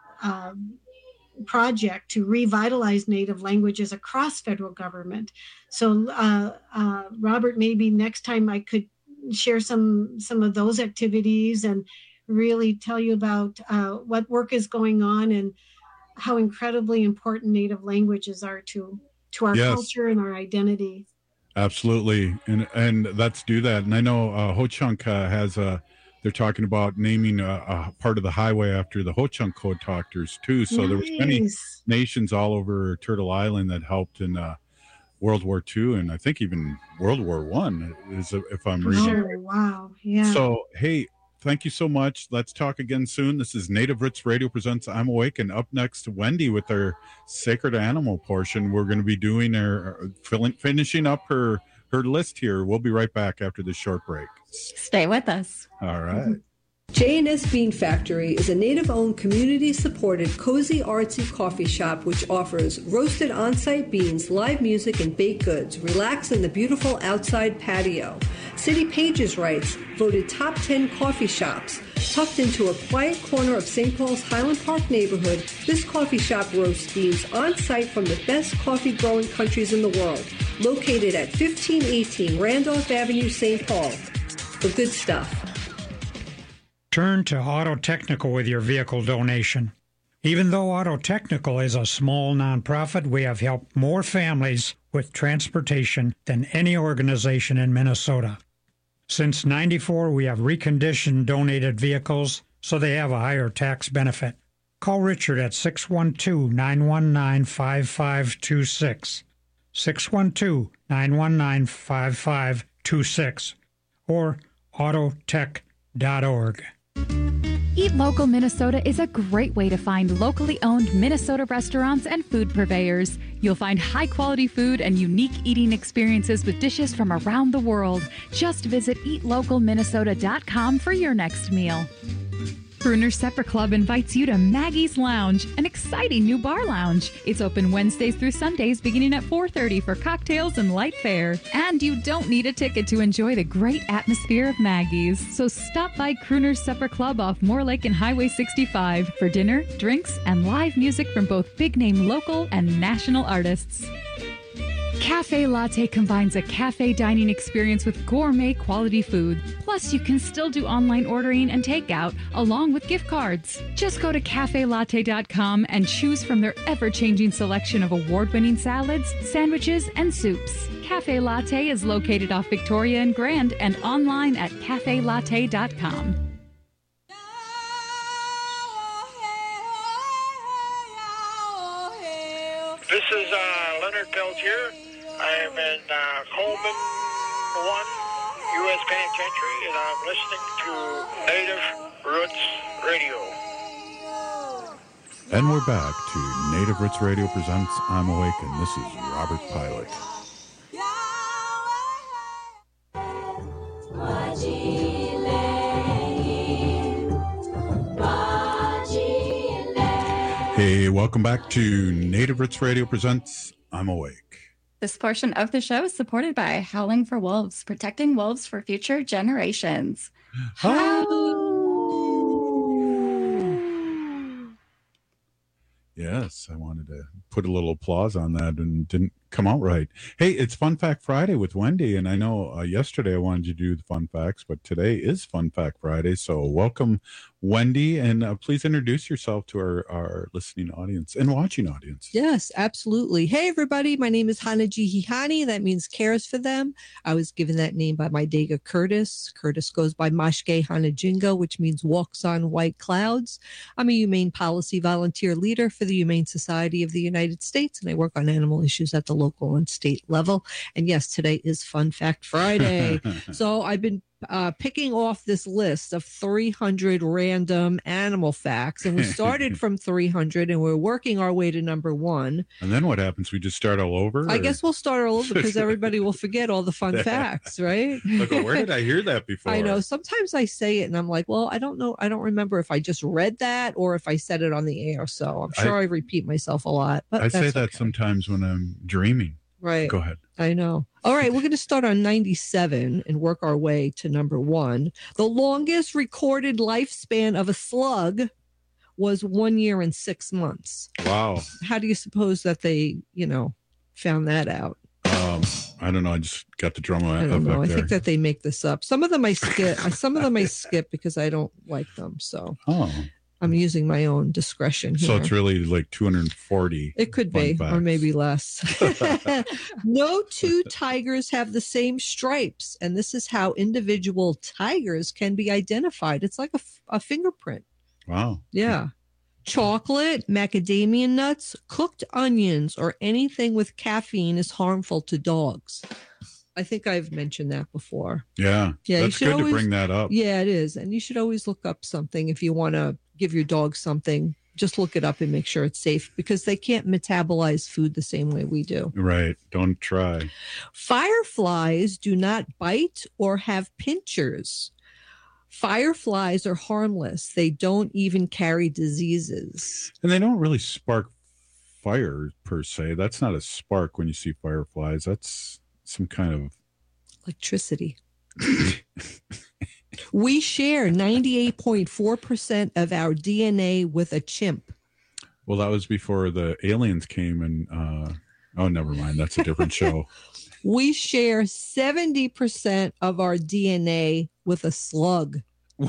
um, project to revitalize native languages across federal government. So, uh, uh, Robert, maybe next time I could share some some of those activities and really tell you about uh, what work is going on and how incredibly important native languages are to to our Yes. culture and our identity. absolutely, and and let's do that. And I know uh, Ho-Chunk uh, has a. They're talking about naming a, a part of the highway after the Ho-Chunk code talkers too. So there was many Nice. nations all over Turtle Island that helped in uh, World War Two, and I think even World War One is if I'm reading. Oh, wow. Yeah. So, hey, thank you so much. Let's talk again soon. This is Native Roots Radio presents I'm Awake, and up next, Wendy with her Sacred Animal portion. We're going to be doing her filling, finishing up her her list here. We'll be right back after this short break. Stay with us. All right. J and S Bean Factory is a native-owned, community-supported, cozy, artsy coffee shop which offers roasted on-site beans, live music, and baked goods. Relax in the beautiful outside patio. City Pages writes, voted top ten coffee shops. Tucked into a quiet corner of Saint Paul's Highland Park neighborhood, this coffee shop roasts beans on-site from the best coffee-growing countries in the world. Located at fifteen eighteen Randolph Avenue, Saint Paul. The good stuff. Turn to Auto Technical with your vehicle donation. Even though Auto Technical is a small nonprofit, we have helped more families with transportation than any organization in Minnesota. Since ninety-four, we have reconditioned donated vehicles so they have a higher tax benefit. Call Richard at six one two, nine one nine, five five two six, six one two, nine one nine, five five two six, or autotech dot org. Eat Local Minnesota is a great way to find locally owned Minnesota restaurants and food purveyors. You'll find high-quality food and unique eating experiences with dishes from around the world. Just visit eat local minnesota dot com for your next meal. Crooner Supper Club invites you to Maggie's Lounge, an exciting new bar lounge. It's open Wednesdays through Sundays beginning at four thirty for cocktails and light fare. And you don't need a ticket to enjoy the great atmosphere of Maggie's. So stop by Crooner Supper Club off Moore Lake and Highway sixty-five for dinner, drinks, and live music from both big-name local and national artists. Cafe Latte combines a cafe dining experience with gourmet quality food. Plus, you can still do online ordering and takeout along with gift cards. Just go to cafe latte dot com and choose from their ever-changing selection of award-winning salads, sandwiches, and soups. Cafe Latte is located off Victoria and Grand and online at cafe latte dot com. here. I am in uh, Coleman one U S Penitentiary, and I'm listening to Native Roots Radio. And we're back to Native Roots Radio presents I'm Awake, and this is Robert Pilot. Hey, welcome back to Native Roots Radio presents I'm Awake. This portion of the show is supported by Howling for Wolves, protecting wolves for future generations. Yes, I wanted to put a little applause on that and didn't come out right. Hey, it's Fun Fact Friday with Wendy, and I know uh, yesterday I wanted you to do the fun facts, but today is Fun Fact Friday, so welcome, Wendy, and uh, please introduce yourself to our, our listening audience and watching audience. Yes, absolutely. Hey, everybody, my name is Hanaji Hihani. That means cares for them. I was given that name by my Dega Curtis. Curtis goes by Mashke Hanajingo, which means walks on white clouds. I'm a humane policy volunteer leader for the Humane Society of the United States, and I work on animal issues at the local and state level. And yes, today is Fun Fact Friday. So I've been uh, picking off this list of three hundred random animal facts, and we started from three hundred, and we're working our way to number one. And then what happens? We just start all over? I or? guess we'll start all over because everybody will forget all the fun facts, right? Like, well, where did I hear that before? I know. Sometimes I say it and I'm like, well, I don't know. I don't remember if I just read that or if I said it on the air. So I'm sure I, I repeat myself a lot. But I say that okay. sometimes when I'm dreaming. Right. Go ahead. I know. All right. We're going to start on ninety-seven and work our way to number one. The longest recorded lifespan of a slug was one year and six months. Wow. How do you suppose that they, you know, found that out? Um, I don't know. I just got the drum I don't know. I think that they make this up. Some of them I skip. Some of them I skip because I don't like them. So oh. I'm using my own discretion here. So it's really like two hundred forty. It could be, facts. or maybe less. No two tigers have the same stripes, and this is how individual tigers can be identified. It's like a, a fingerprint. Wow. Yeah. Chocolate, macadamia nuts, cooked onions, or anything with caffeine is harmful to dogs. I think I've mentioned that before. Yeah. Yeah. That's good always, to bring that up. Yeah, it is. And you should always look up something if you want to give your dog something. Just look it up and make sure it's safe because they can't metabolize food the same way we do. Right. Don't try. Fireflies do not bite or have pinchers. Fireflies are harmless. They don't even carry diseases. And they don't really spark fire per se. That's not a spark when you see fireflies. That's some kind of electricity. We share ninety-eight point four percent of our D N A with a chimp. Well, that was before the aliens came and, uh, oh, never mind. That's a different show. We share seventy percent of our D N A with a slug.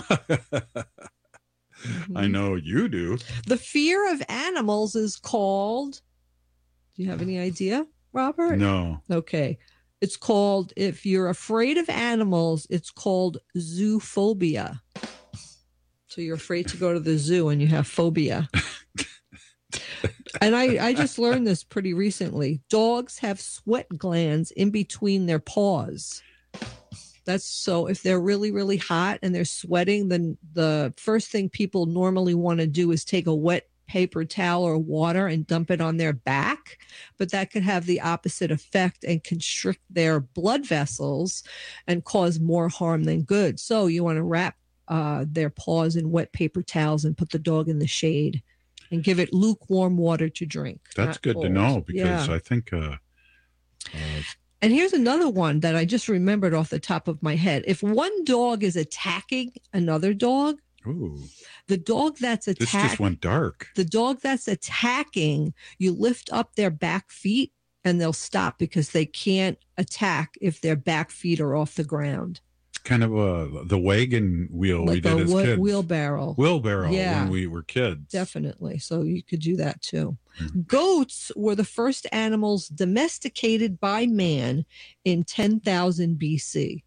I know you do. The fear of animals is called, do you have any idea, Robert? No. Okay. It's called, if you're afraid of animals, it's called zoophobia. So you're afraid to go to the zoo and you have phobia. And I, I just learned this pretty recently. Dogs have sweat glands in between their paws. That's so if they're really, really hot and they're sweating, then the first thing people normally want to do is take a wet paper towel or water and dump it on their back, but that could have the opposite effect and constrict their blood vessels and cause more harm than good. So you want to wrap uh, their paws in wet paper towels and put the dog in the shade and give it lukewarm water to drink. That's good cold. to know because yeah. I think uh, uh and here's another one that I just remembered off the top of my head. If one dog is attacking another dog, Ooh. the dog that's attacking, this just went dark. The dog that's attacking, you lift up their back feet and they'll stop because they can't attack if their back feet are off the ground. Kind of a the wagon wheel Like we did a as wh- kids. wheelbarrow. Wheelbarrow Yeah. when we were kids. Definitely. So you could do that too. Mm-hmm. Goats were the first animals domesticated by man in ten thousand B C.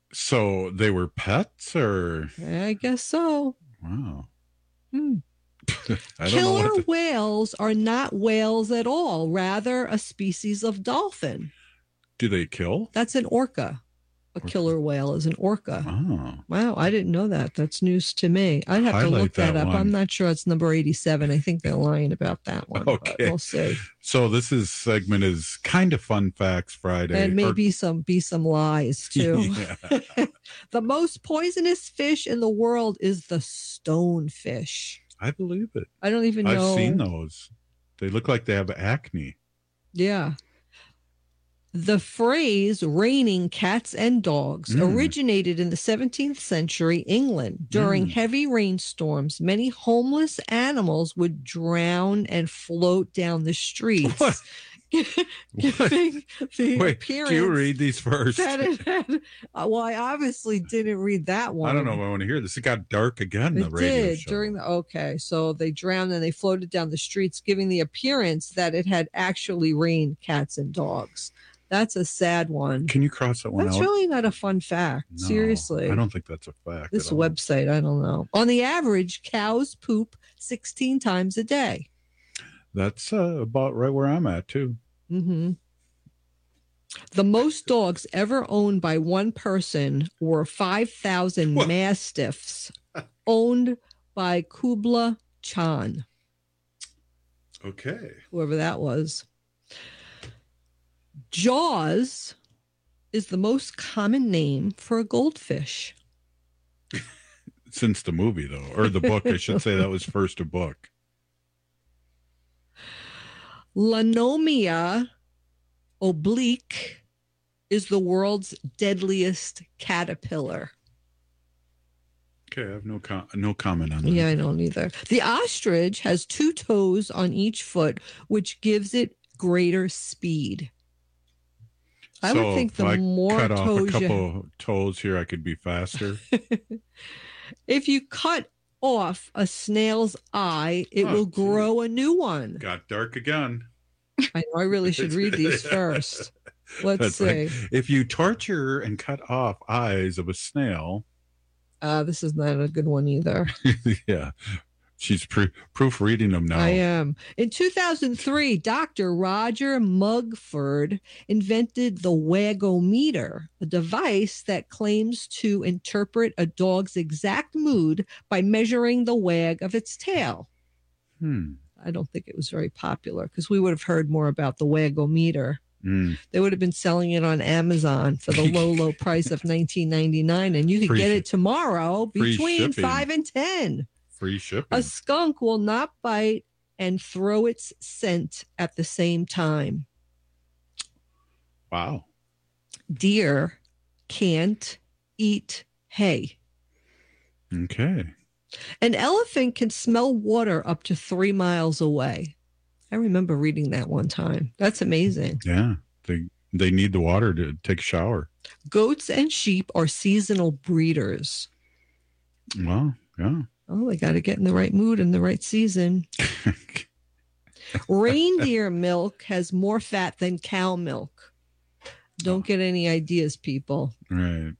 So they were pets or? I guess so. Wow. Hmm. I don't know Killer what the- whales are not whales at all, rather a species of dolphin. Do they kill? That's an orca. A killer whale is an orca. Oh. Wow, I didn't know that. That's news to me. I'd have to Highlight look that, that up. one. I'm not sure it's number eighty-seven. I think they're lying about that one. but Okay. We'll see. So this is segment is kind of Fun Facts Friday. And or- maybe some be some lies too. Yeah. The most poisonous fish in the world is the stonefish. I believe it. I don't even know. I've seen those. They look like they have acne. Yeah. The phrase raining cats and dogs Mm. originated in the seventeenth century England. During Mm. heavy rainstorms, many homeless animals would drown and float down the streets. What? Giving the Wait, appearance do you read these first? that it had, uh, well, I obviously didn't read that one. I don't know if I want to hear this. It got dark again, It the radio did show. during the okay. So they drowned and they floated down the streets, giving the appearance that it had actually rained cats and dogs. That's a sad one. Can you cross that one That's out? really not a fun fact. No, Seriously. I don't think that's a fact. This at all. website, I don't know. On the average, cows poop sixteen times a day. That's uh, about right where I'm at, too. hmm The most dogs ever owned by one person were five thousand mastiffs owned by Kubla Khan, Okay. whoever that was. Jaws is the most common name for a goldfish. Since the movie, though, or the book, I should say that was first a book. Lanomia oblique is the world's deadliest caterpillar. Okay, I have no com- no comment on that. Yeah, I don't either. The ostrich has two toes on each foot, which gives it greater speed. I so would think if the I more cut off a toes couple you toes here, I could be faster. if you cut off a snail's eye, it Oh, will geez. grow a new one. Got dark again. I know I really should read these first. Let's That's see. right. If you torture and cut off eyes of a snail, Uh, this is not a good one either. yeah, she's pre- proofreading them now. I am. In two thousand three, Doctor Roger Mugford invented the wagometer, a device that claims to interpret a dog's exact mood by measuring the wag of its tail. Hmm. I don't think it was very popular because we would have heard more about the wagometer. Mm. They would have been selling it on Amazon for the low, low price of nineteen ninety-nine, and you could Free get shi- it tomorrow free between shipping. five and ten. Free shipping. A skunk will not bite and throw its scent at the same time. Wow. Deer can't eat hay. Okay. An elephant can smell water up to three miles away. I remember reading that one time. That's amazing. Yeah. They they need the water to take a shower. Goats and sheep are seasonal breeders. Well, yeah. Oh, they got to get in the right mood in the right season. Reindeer milk has more fat than cow milk. Don't get any ideas, people. Right.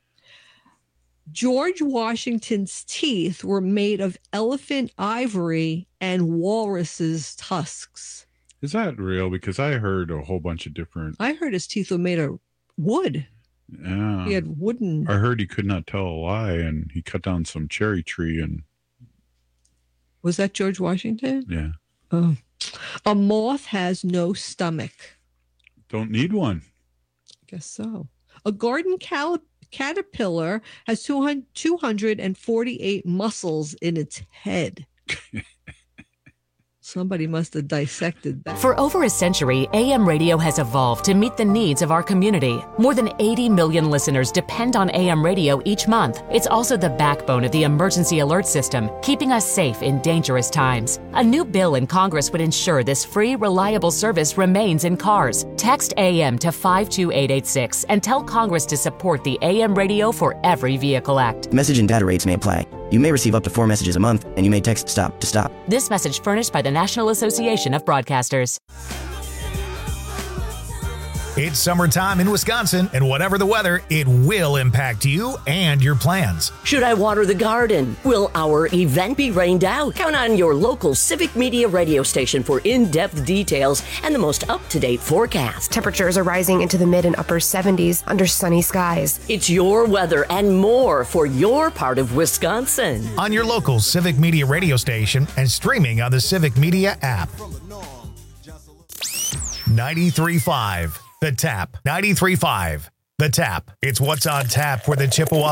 George Washington's teeth were made of elephant ivory and walrus's tusks. Is that real? Because I heard a whole bunch of different. I heard his teeth were made of wood. Yeah. He had wooden. I heard he could not tell a lie, and he cut down some cherry tree, and Was that George Washington? yeah, Oh. A moth has no stomach. don't need one. I guess so. A garden cal- caterpillar has two hundred forty-eight muscles in its head. Somebody must have dissected that. For over a century, A M radio has evolved to meet the needs of our community. More than eighty million listeners depend on A M radio each month. It's also the backbone of the emergency alert system, keeping us safe in dangerous times. A new bill in Congress would ensure this free, reliable service remains in cars. Text A M to five two eight eight six and tell Congress to support the A M Radio for Every Vehicle Act. Message and data rates may apply. You may receive up to four messages a month, and you may text STOP to stop. This message furnished by the National Association of Broadcasters. It's summertime in Wisconsin, and whatever the weather, it will impact you and your plans. Should I water the garden? Will our event be rained out? Count on your local Civic Media radio station for in-depth details and the most up-to-date forecast. Temperatures are rising into the mid and upper seventies under sunny skies. It's your weather and more for your part of Wisconsin. On your local Civic Media radio station and streaming on the Civic Media app. ninety-three point five The Tap. ninety-three point five The Tap. It's what's on tap for the Chippewa